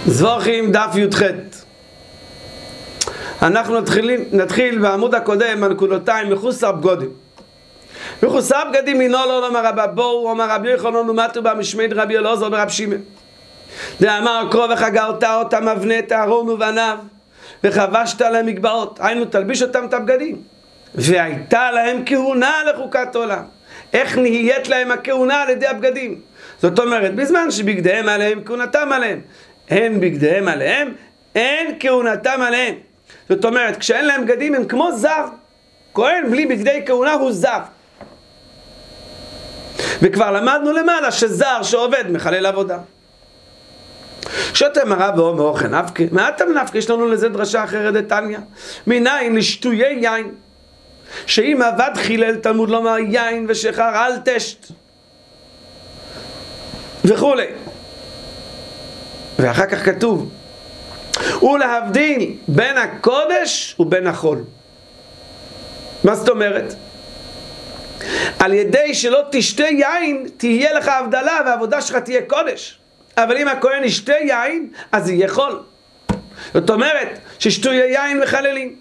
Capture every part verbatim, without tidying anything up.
זבוכים דף י"ח. אנחנו נתחיל, נתחיל בעמוד הקודם בנקודותיים מחוסר בגדים. מחוסר בגדים מינו לא אמר רבא בואו אמר רבי יוחנן ומתו במשמד רבי אלעזר ברב שמעון. דאמר קרוא וחגרת אותם אבנת אהרון ובניו וחבשת להם מגבעות, היינו תלביש אותם את הבגדים, והייתה להם כהונה לחוקת עולם. איך נהיית להם הכהונה על ידי הבגדים? זאת אומרת, בזמן שבגדיהם עליהם כהונתם עליהם, אין בגדיהם עליהם, אין כהונתם עליהם. זאת אומרת, כשאין להם בגדים הם כמו זר. כהן בלי בגדי כהונה הוא זר. וכבר למדנו למעלה שזר שעובד מחלל עבודה. שותה מראה ואומר אוכל נפקה. מה אתה מנפקה? יש לנו לזה דרשה אחרת דתניא. מניין לשטויי יין, שאם עבד חילל תלמוד לומר יין ושחר אל תשת וכולי. ואחר כך כתוב ולהבדיל בין הקודש ובין החול. מה זאת אומרת? על ידי שלא תשתה יין תהיה לך הבדלה והעבודה שלך תהיה קודש, אבל אם הכהן ישתה יין אז יהיה חול. זאת אומרת ששתויי יין מחללים.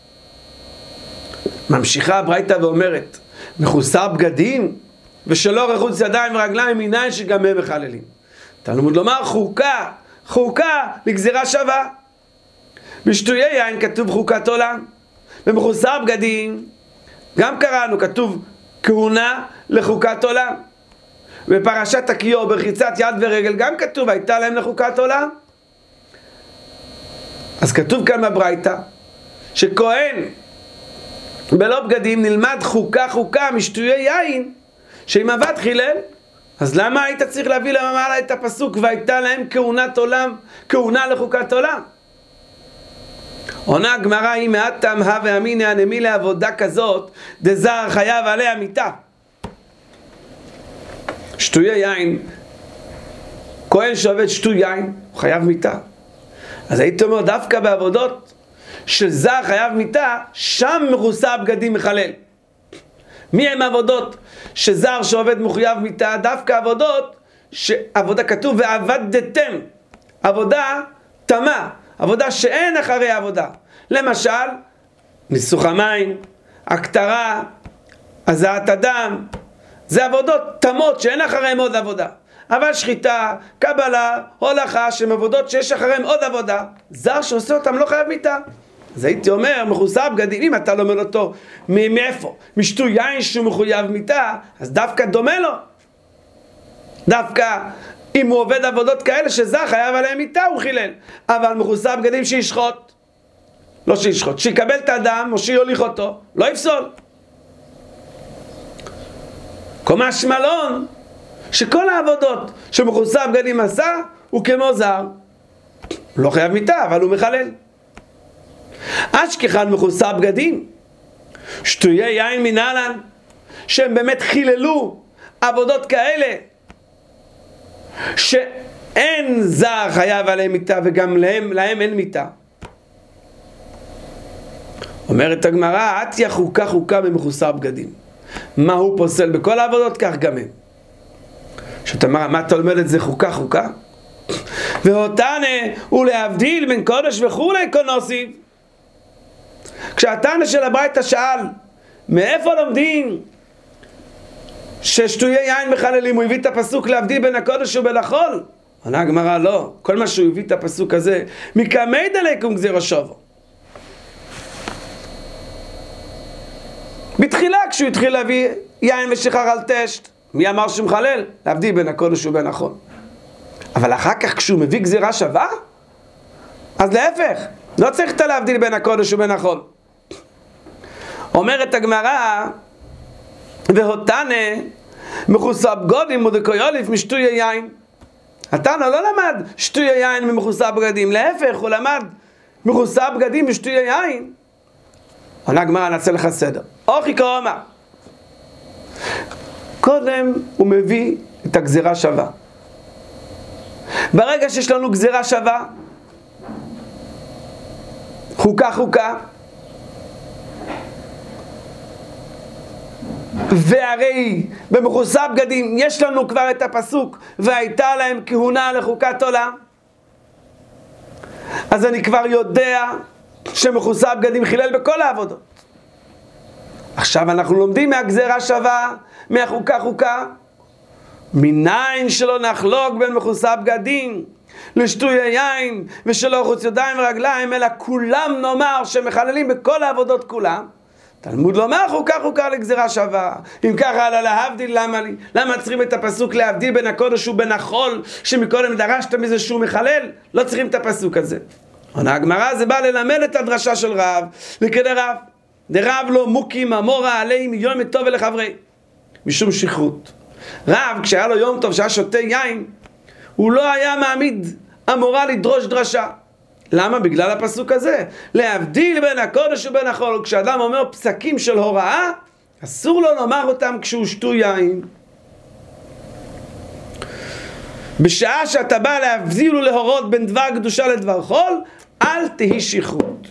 ממשיכה הברייתא ואומרת מחוסר בגדים ושלא רחוץ ידיים ורגליים מניין שגם הם מחללים. תלמוד לומר חוקה חוקה לגזירה שווה. בשתויי יין כתוב חוקת עולם, במחוסר בגדים גם קראנו כתוב כהונה לחוקת עולם. בפרשת הכיור ברחיצת יד ורגל גם כתוב הייתה להם לחוקת עולם. אז כתוב כאן בברייתא שכהן בלא בגדים נלמד חוקה חוקה משתויי יין, שאם עבד חילל, אז למה היית צריך להביא למעלה את הפסוק והייתה להם כהונת עולם, כהונה לחוקת עולם? עונה הגמרא היא מעט תמהה ואמינא הנמי לעבודה כזאת דזר חייב עליה מיתה. שתויי יין, כהן שעובד שתוי יין הוא חייב מיתה. אז הייתי אומר דווקא בעבודות של זר חייב מיתה, שם מחוסר בגדים מחלל. מי הם עבודות שזר שעובד מחויב מיתה? דווקא עבודות שעבודה כתוב ועבדתם, עבודה תמה, עבודה שאין אחרי עבודה. למשל ניסוך המים, הכתרה, הזעת אדם, זה עבודות תמות שאין אחריהם עוד עבודה. אבל שחיטה, קבלה, הולכה, שהן עבודות שיש אחריהם עוד עבודה, זר שעושה אותם לא חייב מיתה. אז הייתי אומר מחוסר בגדים, אם אתה לומד אותו מאיפה? משתוי יין שהוא מחויב מיתה, אז דווקא דומה לו. דווקא אם הוא עובד עבודות כאלה שזר חייב עליהם מיתה הוא חילל. אבל מחוסר בגדים שישחוט, לא שישחוט, שיקבל את האדם או שיוליך אותו, לא יפסול. קומה שמלון שכל העבודות שמחוסר בגדים עשה הוא כמו זר, לא חייב מיתה אבל הוא מחלל. אשכחן מחוסר בגדים, שטויי יין מנהלן, שהם באמת חיללו עבודות כאלה שאין זר חייב עליהם מיתה וגם להם, להם אין מיתה. אומרת הגמרא עתיה חוקה חוקה ממחוסר בגדים. מה הוא פוסל בכל העבודות? כך גם הם. שאתה אומר מה אתה לומד את זה חוקה חוקה? והותנה הוא להבדיל בין קודש וכולי קונוסיב. כשהתנא של הברייתא שאל מאיפה לומדים ששטויי יין מחללים, הוא הביא את הפסוק להבדיל בין הקודש ובין החול. עונה הגמרא לא, כל מה שהוא הביא את הפסוק הזה מקמי דלקום גזירו שובו. בתחילה כשהוא התחיל להביא יין ושחר על תשת, מי אמר שהוא מחלל? להבדיל בין הקודש ובין החול. אבל אחר כך כשהוא מביא גזירה שווה, אז להפך, לא צריך את להבדיל בין הקודש ובין החול. אומרת הגמרא והותנה מחוסר בגדים ודקויוליף משטויי יין. התנא לא למד שטויי יין ממחוסר בגדים, להפך הוא למד מחוסר בגדים משטויי יין. עונה הגמרא נעשה לך סדר. אוכי קרומא, קודם הוא מביא את הגזירה שווה. ברגע שיש לנו גזירה שווה, חוקה חוקה, והרי במחוסר בגדים יש לנו כבר את הפסוק והייתה להם כהונה לחוקת עולם. אז אני כבר יודע שמכוסה בגדים חילל בכל העבודות. עכשיו אנחנו לומדים מהגזרה שווה, מהחוקה חוקה, מניין שלא נחלוק בין מכוסה בגדים לשטוי יין ושלא חוץ ידיים ורגליים, אלא כולם נאמר שמחללים בכל העבודות כולם. תלמוד לומר חוקה חוקה לגזרה שווה. אם ככה על להבדיל, למה לי? למה צריכים את הפסוק להבדיל בין הקודש ובין החול, שמקודם דרשת מזה שהוא מחלל? לא צריכים את הפסוק הזה. עונה הגמרא, זה בא ללמד את הדרשה של רב, לכדי רב. דרב לא מוקים אמורה עליהם יום טוב ולחברי, משום שכרות. רב, כשהיה לו יום טוב שהיה שותה יין, הוא לא היה מעמיד אמורה לדרוש דרשה. למה? בגלל הפסוק הזה. להבדיל בין הקודש ובין החול. כשאדם אומר פסקים של הוראה, אסור לו לומר אותם כשהוא שתו יין. בשעה שאתה בא להבדיל ולהורות בין דבר קדושה לדבר חול, אל תהי שכרות.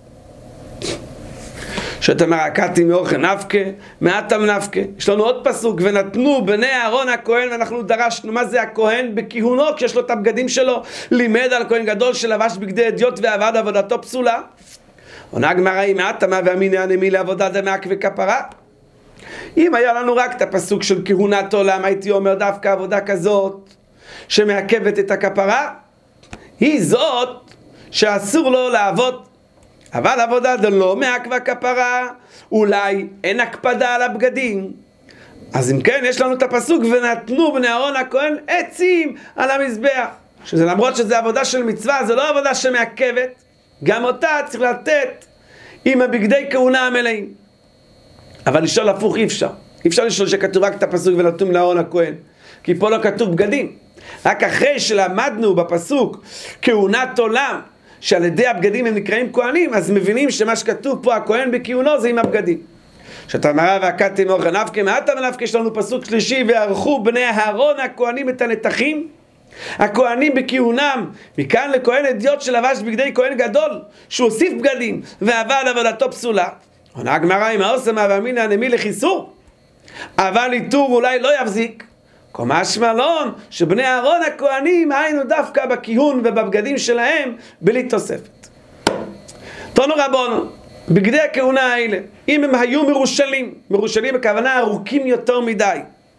שאתה מרקעתי מאוכל נפקה, מעטם נפקה. יש לנו עוד פסוק, ונתנו בני אהרון הכהן, ואנחנו דרשנו מה זה הכהן בכהונו, כשיש לו את הבגדים שלו, לימד על כהן גדול שלבש בגדי אדיוט ועבד עבודתו פסולה. עונה הגמרא, היא מעטם והמיניה הנמי לעבודה דמק וכפרה. אם היה לנו רק את הפסוק של כהונת עולם, הייתי אומר דווקא עבודה כזאת שמעכבת את הכפרה, היא זאת שאסור לו לעבוד. אבל עבודה דלא מעכבה כפרה, אולי אין הקפדה על הבגדים. אז אם כן, יש לנו את הפסוק, ונתנו בני אהרון הכהן עצים על המזבח. שזה למרות שזה עבודה של מצווה, זה לא עבודה שמעכבת. גם אותה צריך לתת עם הבגדי כהונה המלאים. אבל לשאול הפוך אי אפשר. אי אפשר לשאול שכתוב רק את הפסוק ונתנו בני אהרון הכהן. כי פה לא כתוב בגדים. רק אחרי שלמדנו בפסוק כהונת עולם, שעל ידי הבגדים הם נקראים כהנים, אז מבינים שמה שכתוב פה הכהן בכהונו זה עם הבגדים. שאתה מראה והקדתי מאוכל נפקה, מעטם נפקה, יש לנו פסוק שלישי, וערכו בני אהרון הכהנים את הנתחים, הכהנים בכהונם, מכאן לכהן אדיוט שלבש בגדי כהן גדול, שהוא הוסיף בגדים ועבד עבודתו פסולה. עונה הגמרא, אם העושם והמיניה הנמי לחיסור, אבל איתור אולי לא יחזיק. קומש מלון שבני אהרון הכהנים היינו דווקא בכיהון ובבגדים שלהם בלי תוספת. תונו רבונו, בגדי הכהונה האלה, אם הם היו מרושלים, מרושלים בכוונה ארוכים יותר מדי,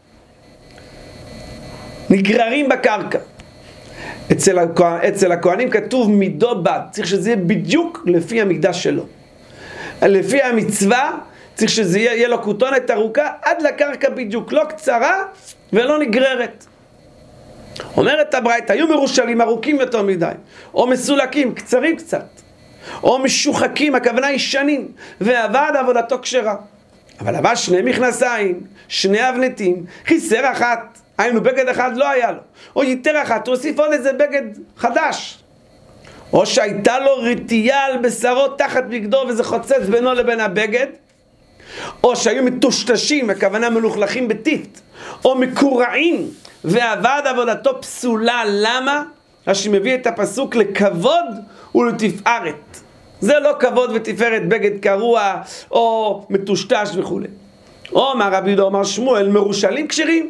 נגררים בקרקע, אצל, הכהן, אצל הכהנים כתוב מידו בד, צריך שזה יהיה בדיוק לפי המידה שלו. לפי המצווה צריך שזה יהיה, יהיה לו כותונת ארוכה עד לקרקע בדיוק, לא קצרה ולא נגררת. אומרת הברייתא, היו מרושלים ארוכים יותר מדי, או מסולקים, קצרים קצת, או משוחקים, הכוונה היא שנים, ועבד עבודתו כשרה. אבל לבש שני מכנסיים, שני אבנתים, חיסר אחת, היינו בגד אחד לא היה לו, או יתר אחת, הוא הוסיף עוד איזה בגד חדש, או שהייתה לו רטייה על בשרו תחת בגדו וזה חוצץ בינו לבין הבגד, או שהיו מטושטשים, הכוונה מלוכלכים בטיט, או מקורעים, ועבד עבודתו פסולה. למה? רש"י מביא את הפסוק לכבוד ולתפארת. זה לא כבוד ותפארת בגד קרוע או מטושטש וכו'. או מה רבי יהודה אומר שמואל, מרושלים כשרים.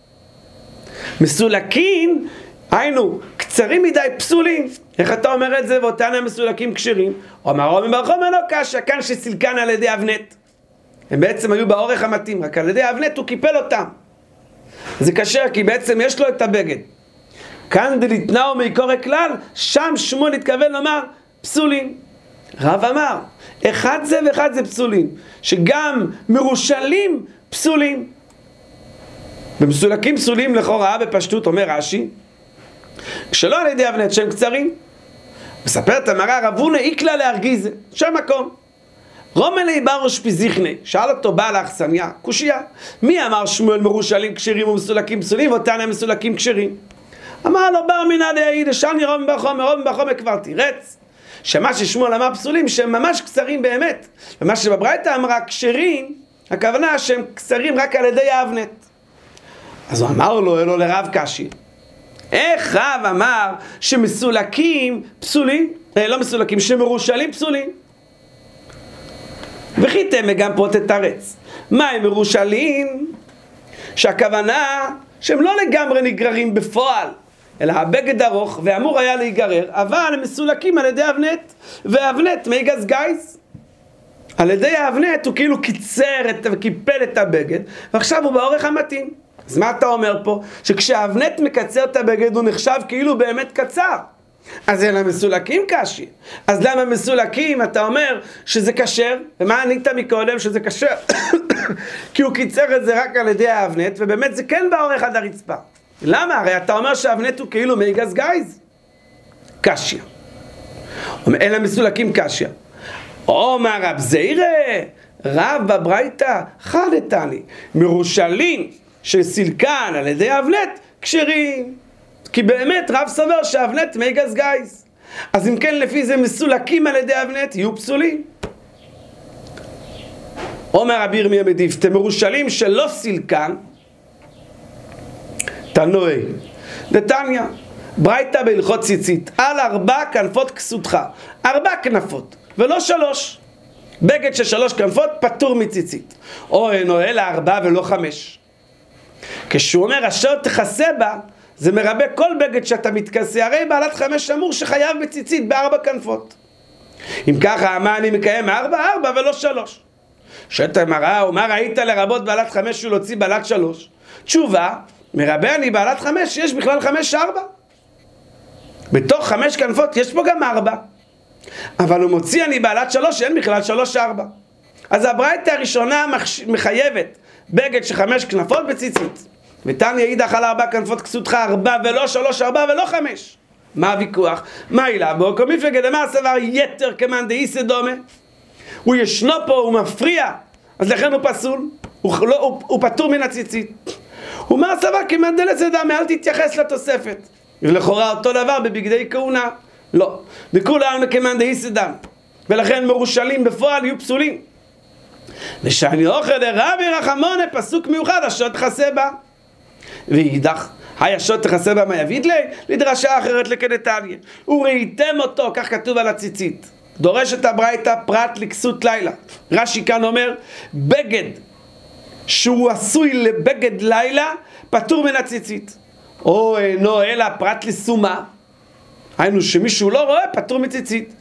מסולקים, היינו, קצרים מדי פסולים. איך אתה אומר את זה? ואותן המסולקים כשרים. אומר רבי מרחום אינו קשה, כאן שסילקן על ידי אבנת. הם בעצם היו באורך המתאים, רק על ידי אבנת הוא קיפל אותם. זה קשה, כי בעצם יש לו את הבגד. כאן דליתנאו מעיקורי כלל, שם שמואל התכוון לומר פסולים. רב אמר, אחד זה ואחד זה פסולים, שגם מרושלים פסולים. ומסולקים פסולים לכאורה בפשטות, אומר רש"י, שלא על ידי אבנת שהם קצרים. מספר את המרא רב הונא איקלה להרגיזה, שם מקום. רומלי ברוש פיזיכני, שאל אותו בעל האכסניה, קושיה, מי אמר שמואל מרושלים כשרים ומסולקים פסולים, ואותן הם מסולקים כשרים? אמר לו בר מינא דאידא שאני רומי בחומר, רומי בחומר כבר תירץ, שמה ששמואל אמר פסולים שהם ממש קצרים באמת, ומה שבברייתא אמרה כשרים, הכוונה שהם קצרים רק על ידי האבנת. אז הוא אמר לו, אלו לרב קשי, איך רב אמר שמסולקים פסולים, אה, לא מסולקים, שמרושלים פסולים? וחיתם גם פה תתרץ. מה הם מרושלים? שהכוונה שהם לא לגמרי נגררים בפועל, אלא הבגד ארוך ואמור היה להיגרר, אבל הם מסולקים על ידי אבנט, ואבנט מייגז גייז. על ידי האבנט הוא כאילו קיצר את, וקיפל את הבגד, ועכשיו הוא באורך המתאים. אז מה אתה אומר פה? שכשהאבנט מקצר את הבגד הוא נחשב כאילו באמת קצר. אז אין המסולקים קשי. אז למה מסולקים אתה אומר שזה כשר? ומה ענית מקודם שזה כשר? כי הוא קיצר את זה רק על ידי האבנט, ובאמת זה כן באורך עד הרצפה. למה? הרי אתה אומר שהאבנט הוא כאילו מייגז גייז. קשיה. אין המסולקים קשיה. אומר רב זירא, רב בברייתא חדתני, מרושלים שסילקן על ידי האבנט כשרים. כי באמת רב סובר שהאבנט מייגז גייז. אז אם כן לפי זה מסולקים על ידי האבנט יהיו פסולים. אומר רבי ירמיה מדיפתא, מרושלים שלא סילקן תנועי דתניא ברייתא בהלכות ציצית, על ארבע כנפות כסותך, ארבע כנפות ולא שלוש. בגד של שלוש כנפות פטור מציצית, או אינו אלא ארבע ולא חמש. כשהוא אומר אשר תכסה בה, זה מרבה כל בגד שאתה מתכסה, הרי בעלת חמש אמור שחייב בציצית בארבע כנפות. אם ככה, מה אני מקיים? ארבע, ארבע ולא שלוש. שואלת הגמרא, ומה ראית לרבות בעלת חמש ולהוציא בעלת שלוש? תשובה, מרבה אני בעלת חמש, יש בכלל חמש ארבע. בתוך חמש כנפות יש פה גם ארבע. אבל הוא מוציא אני בעלת שלוש, אין בכלל שלוש ארבע. אז הברייתא הראשונה מחייבת בגד של חמש כנפות בציצית. ותניא אידך על ארבע כנפות כסותך, ארבע ולא שלוש ארבע ולא חמש. מה הוויכוח? מה אילה בו? כל מפלגת אמר סבר יתר כמאן דאיסא דומה. הוא ישנו פה, הוא מפריע, אז לכן הוא פסול, הוא, לא, הוא, הוא פטור מן הציצית. הוא אומר סבר כמאן דלסא דמי, אל תתייחס לתוספת. ולכאורה אותו דבר בבגדי כהונה. לא, בכולם כמאן דאיסא דמי, ולכן מרושלים בפועל יהיו פסולים. ושאני אוכל לרבי רחמונה, פסוק מיוחד, אשר תכסה בה. ואידך, הישר תכסה בה מה יביד לי? לדרשה אחרת לכדתניא. וראיתם אותו, כך כתוב על הציצית. דורשת הברייתא פרט לכסות לילה. רש"י כאן אומר, בגד שהוא עשוי לבגד לילה, פטור מן הציצית. או אינו אלא פרט לסומה, היינו שמישהו לא רואה, פטור מציצית.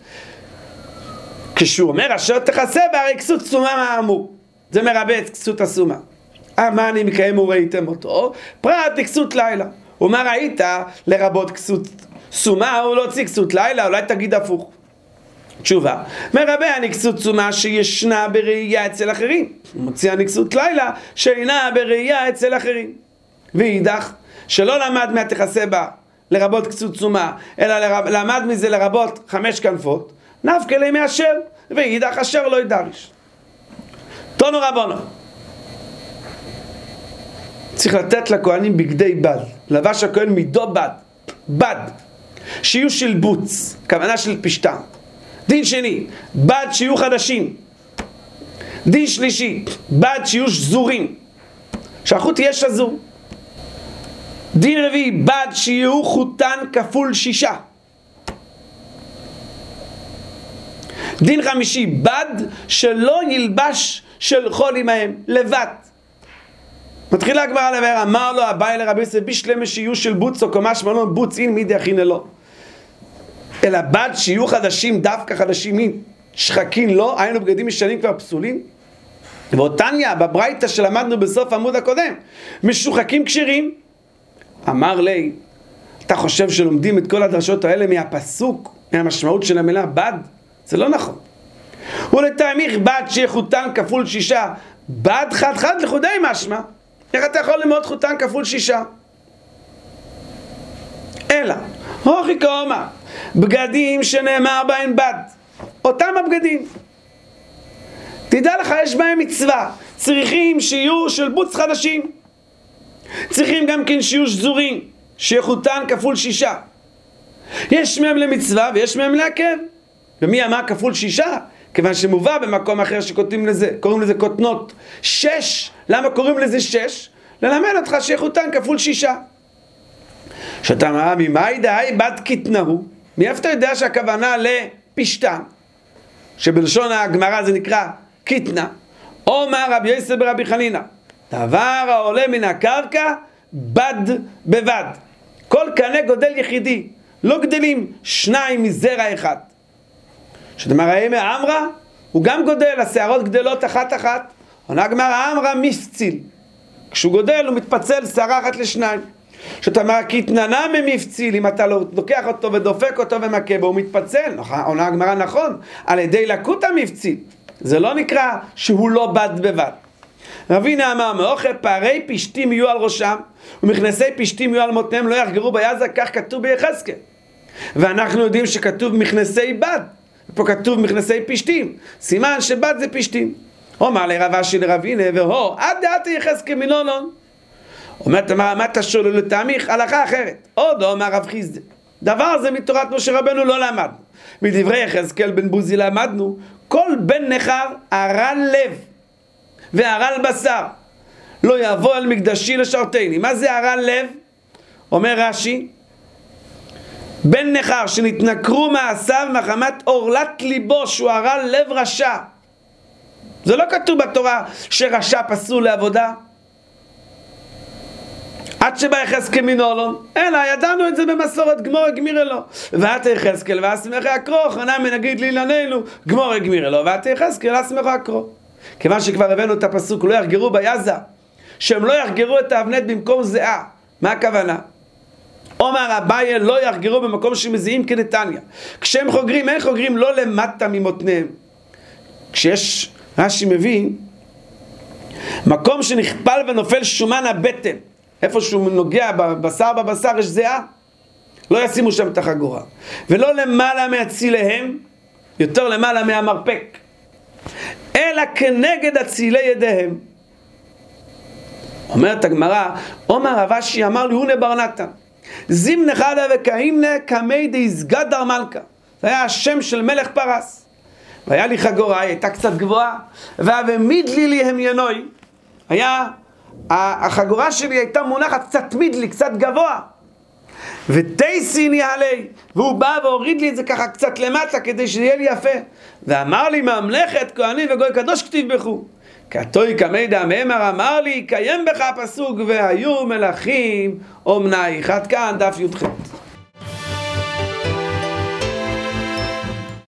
כשהוא אומר אשר תכסה בה, הרי כסות סומה מהאמור. זה מרבה את כסות הסומה. מה אני מקיים וראיתם אותו? פרט לכסות לילה. ומה ראית לרבות כסות סומה או להוציא כסות לילה? אולי תגיד הפוך. תשובה, מרבה אני כסות סומה שישנה בראייה אצל אחרים. מוציא אני כסות לילה שאינה בראייה אצל אחרים. ואידך, שלא למד מהתכסה בה לרבות כסות סומה, אלא לרב, למד מזה לרבות חמש כנפות, נפקא ליה מאשר, ואידך אשר לא ידריש. תנו רבנו, צריך לתת לכהנים בגדי בד, לבש הכהן מידו בד, בד, שיהיו של בוץ, כוונה של פשטה. דין שני, בד שיהיו חדשים. דין שלישי, בד שיהיו שזורים, שהחוט תהיה שזור. דין רביעי, בד שיהיו חוטן כפול שישה. דין חמישי, בד שלא ילבש של חול עמהם, לבד. מתחילה הגמרא לבאר, אמר לו אביי לרבי יוסף, בשלמה שיהיו של בוץ או קומש מלון בוץ אין מידי הכין אלו. אלא בד שיהיו חדשים, דווקא חדשים אין, שחקין לא, היינו בגדים ישנים כבר פסולים. ואותניה, בברייתא שלמדנו בסוף עמוד הקודם, משוחקים כשרים. אמר לי, אתה חושב שלומדים את כל הדרשות האלה מהפסוק, מהמשמעות של המילה בד? זה לא נכון. ולתאמיך בד שיהיה חוטן כפול שישה, בד חד חד לחודי משמע. איך אתה יכול ללמוד חוטן כפול שישה? אלא, הוכי כאומה, בגדים שנאמר בהן בד, אותם הבגדים. תדע לך, יש בהם מצווה, צריכים שיהיו של בוץ חדשים. צריכים גם כן שיהיו שזורים, שיהיה חוטן כפול שישה. יש מהם למצווה ויש מהם לעכב. ומי אמר כפול שישה? כיוון שמובא במקום אחר שקוראים לזה, קוראים לזה קוטנות שש. למה קוראים לזה שש? ללמד אותך שיהיה חוטן כפול שישה. שאתה אמר, ממאי דהי בת קטנהו? מאיפה אתה יודע שהכוונה לפשטה? שבלשון הגמרא זה נקרא קטנה. אומר רבי יוסף ברבי חנינא, דבר העולה מן הקרקע בד בבד. כל קנה גודל יחידי, לא גדלים שניים מזרע אחד. זאת אומרת, האמא אמרה, הוא גם גודל, השערות גדלות אחת אחת. עונה הגמרא אמרה מפציל. כשהוא גודל הוא מתפצל שערה אחת לשניים. זאת אומרת, כתננה ממפציל, אם אתה לוקח אותו ודופק אותו ומכה בו, הוא מתפצל. עונה הגמרא נכון, על ידי לקות המפציל. זה לא נקרא שהוא לא בד בבד. רבינה אמר, מאוכל פערי פשתים יהיו על ראשם, ומכנסי פשתים יהיו על מותניהם, לא יחגרו ביעזה, כך כתוב ביחזקאל. ואנחנו יודעים שכתוב מכנסי בד, פה כתוב מכנסי פשתים, סימן שבד זה פשתים. אומר לרב אשי לרבינה, והוא, עד דעת יחזקאל מנונון. אומרת, מה אתה שואל לטעמיך? הלכה אחרת. עוד אומר רב חיסדא, דבר זה מתורת משה רבנו לא למדנו. מדברי יחזקאל בן בוזי למדנו, כל בן נכר הרל לב והרל בשר לא יבוא אל מקדשי לשרתני. מה זה הרל לב? אומר רש"י, בן נכר שנתנכרו מעשיו מחמת עורלת ליבו שהוא הרל לב רשע. זה לא כתוב בתורה שרשע פסול לעבודה. עד שבא יחזקאל מנולון, אלא ידענו את זה במסורת גמור גמירה לו. ואת יחזקאל ואסמך אקרו, חנן מנגיד לענייננו, גמור גמירה לו, ואת יחזקאל אסמך אקרו. כיוון שכבר הבאנו את הפסוק, לא יחגרו ביעזה, שהם לא יחגרו את האבנת במקום זהה. מה הכוונה? אומר אביי, לא יחגרו במקום שמזיעים כנתניה. כשהם חוגרים, הם חוגרים לא למטה ממותניהם. כשיש, רש"י מביא, מקום שנכפל ונופל שומן הבטן, איפה שהוא נוגע בבשר בבשר יש זהה, לא ישימו שם את החגורה. ולא למעלה מהציליהם, יותר למעלה מהמרפק, אלא כנגד הצילי ידיהם. אומרת הגמרא, אומר רב אשי אמר לי, הונה בר נתן, זימנה חדה וקהימנה כמי דאיסגדר מלכה. זה היה השם של מלך פרס. והיה לי חגורה, היא הייתה קצת גבוהה, והמידלי לי הם ינוי, היה, החגורה שלי הייתה מונחת קצת מידלי, קצת גבוה. ותייסיני עלי, והוא בא והוריד לי את זה ככה קצת למטה כדי שיהיה לי יפה. ואמר לי, ממלכת כהנים וגוי קדוש כתיב בכו. כתוי כמידע מאמר אמר לי, קיים בך הפסוק, והיו מלכים אומנייך. עד כאן דף י"ח.